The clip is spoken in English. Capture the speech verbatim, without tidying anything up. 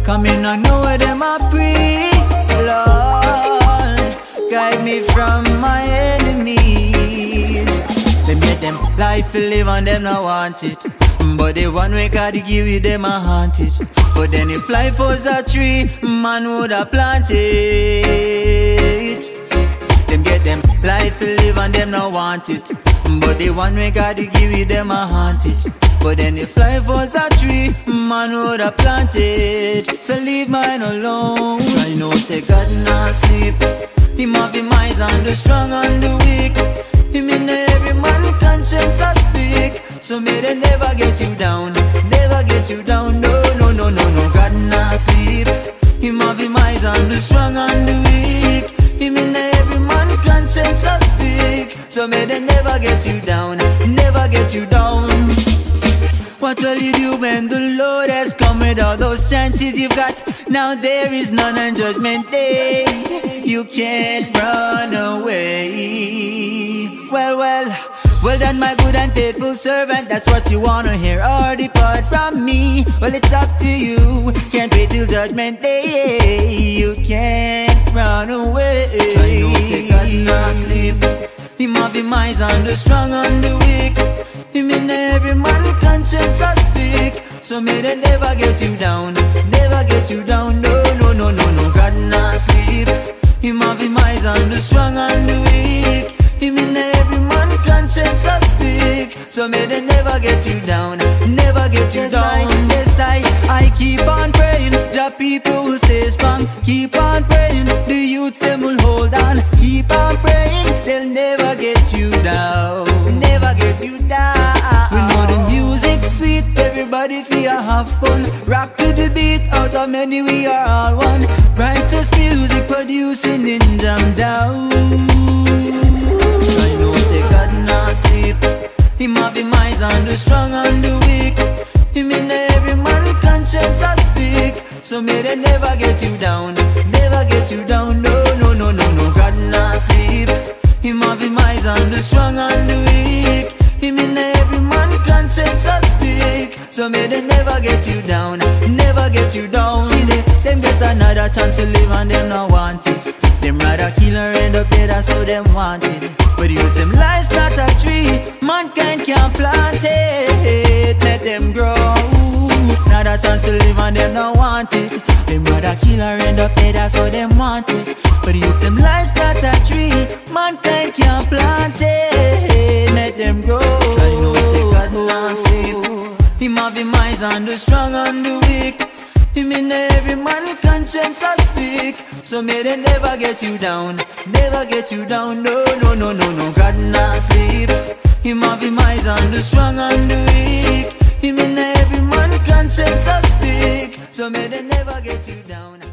Come in and know where them a pre. Lord, guide me from my enemies. They made them life to live and them not want it. But the one way God give you them a haunt it. But then if life was a tree, man would have planted it. Them get them life to live and them not want it. But the one way God give you them a haunt it. But then if life was a tree, man would have planted. So leave mine alone. I know say God not sleep. Him have him eyes on the strong and the weak. Him in every man conscience I speak. So may they never get you down, never get you down. No, no, no, no, no. God not sleep. Him have him eyes on the strong and the weak. Him in every man conscience I speak. So may they never get you down, never get you down. What will you do when the Lord has come with all those chances you've got? Now there is none on judgment day. You can't run away. Well, well, well done my good and faithful servant. That's what you wanna hear, or depart from me. Well, it's up to you. Can't wait till judgment day. You can't run away. I know say God not sleep. Him have him eyes on the strong and the weak. Him in every man conscience I speak. So may they never get you down, never get you down. No, no, no, no, no. God not sleep. Him have him eyes on the strong and the weak. Him in every man conscience I speak. So may they never get you down, never get you yes, down. I, yes, I, I keep on praying. The people will stay strong. Keep on praying. The youths them will hold on. Keep on praying. They'll never get you down, never get you down. We know the music's sweet. Everybody feel have fun. Rock to the beat. Out of many we are all one. Righteous music producing in jam down. I know say God not sleep. Him have him eyes on the strong and the weak. Him in every man conscience I speak. So may they never get you down, never get you down. No, no, no, no, no. God not sleep. Him have him eyes on the strong and the weak. Him in every man conscience I speak. So may they never get you down, never get you down. See they, them get another chance to live and them not want it. Them rather kill or end up dead, that's how them want it. But use them lives not a tree, mankind can't plant it. Let them grow. Not a chance to live and them not want it. Them rather kill or end up dead, that's how them want it. But use them lives not a tree, mankind can't plant it. Let them grow. I know say God not sleep. Him have him eyes on the strong and the weak. Him in every man conscience I speak. So may they never get you down, never get you down. No, no, no, no, no. God not sleep. Him have him eyes on the strong and the weak. Him in every man conscience I speak. So may they never get you down.